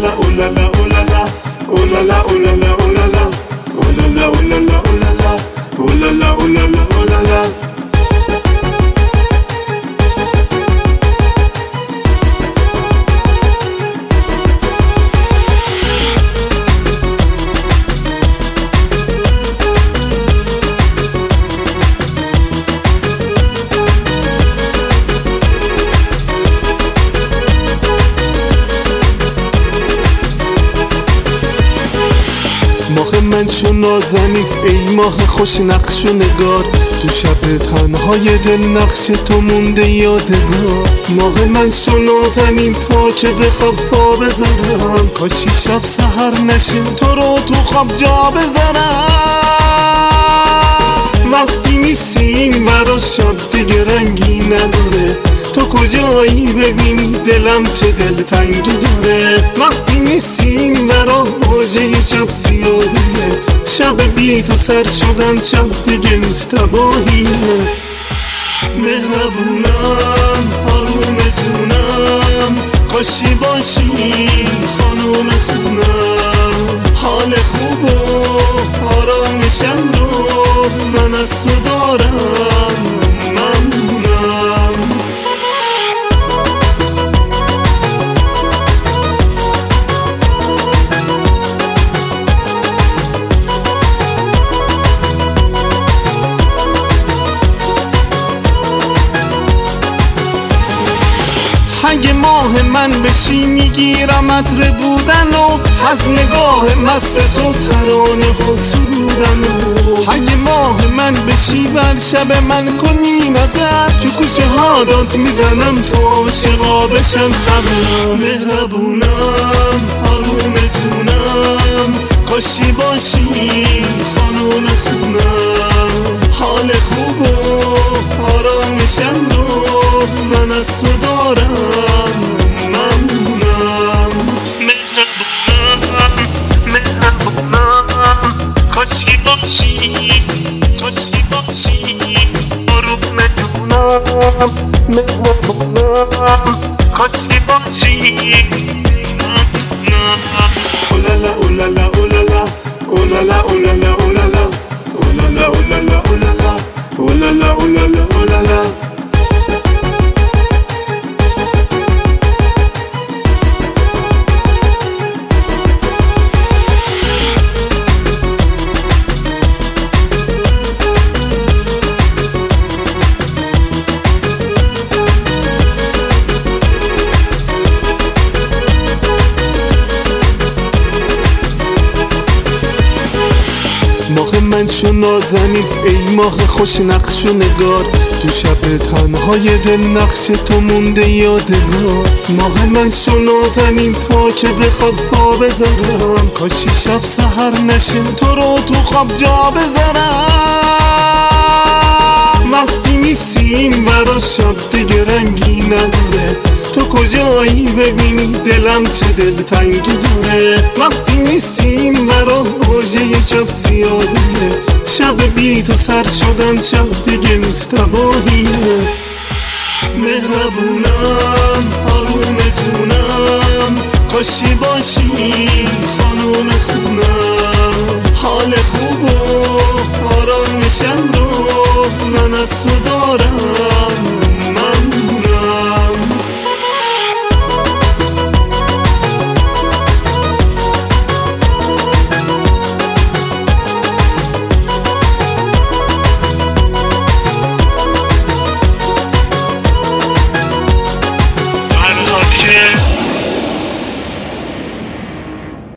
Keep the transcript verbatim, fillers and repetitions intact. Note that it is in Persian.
اولالا اولالا اولالا اولالا اولالا اولالا اولالا اولالا اولالا اولالا اولالا اولالا ماه من شو نازنین ای ماه خوش نقش و نگار، تو شب تنهای دل نقش تو مونده یادگار. ماه من شو نازنین تا که بخواب پا بذارم، کاشی شب سحر نشه تو رو تو خواب جا بذارم. وقتی نیستین برا شب دیگه رنگی نداره، تو کجایی ببینی دلم چه دلتنگی داره. وقتی نیستین برا واژه شب سیاهیه، شب بی تو سر شدن شب دیگه نیست تباهیه. مهربونم آروم جونم، کاشی باشی خانوم خونم. حال خوب و آرامشم رو من از تو دارم ممنونم. اگه ماه من بشی میگیرم عطر بودن و از نگاه مست تو ترانه ها سرودن. اگه ماه من بشی بر شب من کنی نظر، تو کوچه ها داد میزنم تو عاشقا بشن خبر. مهربونم آروم جونم، کاشی باشی خانوم خونم. حال خوب و آرامشم رو من از تو دارم ممنونم. مهربونم مهربونم، کاشی باشی کاشی باشی آروم جونم. مهربونم کاشی باشی ممنونم. اولالا اولالا اولالا اولالا اولالا اولالا اولالا اولالا اولالا اولالا اولالا اولالا. ماه من شو نازنین ای ماه خوش نقش و نگار، تو شب تنهای دل نقش تو مونده یادگار. ماه من شو نازنین تا که بخواب پا بذارم، کاشی شب سحر نشه تو رو تو خواب جا بذارم. وقتی نیستین برا شب دیگه رنگی نداره، تو کجایی ببینی دلم چه دلتنگی داره. وقتی نیستین برا واژه شب سیاهیه، شب بی تو سر شدن شب دیگه نیست تباهیه. مهربونم آروم جونم، کاشی باشی